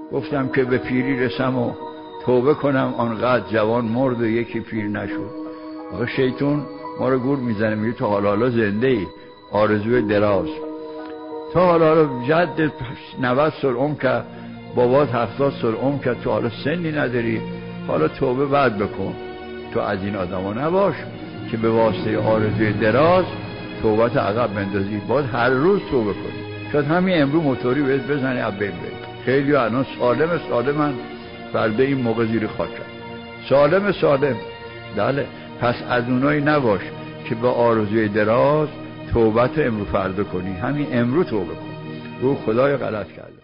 گفتم که به پیری رسم و توبه کنم آنقدر جوان مرد و یکی پیر نشد. آقا شیطون ما رو گول میزنه، میگه تو حالا زنده ای، آرزوی دراز، تو حالا جد 90 سال عمر کرد، بابات 70 سال عمر کرد، تو حالا سنی نداری، حالا توبه بعد بکن. تو از این آدما نباش که به واسطه آرزوی دراز توبت عقب بندازی. باید هر روز توبه کنی. شاید همین امروز موتوری بهت بزنی از بین بری. خیلی الان سالمن بلده این موقع زیر خاک سالم. بله، پس از اونایی نباش که به آرزوی دراز توبت امروز فردا کنی. همین امروز توبه کن. رو خدای غلط کرده.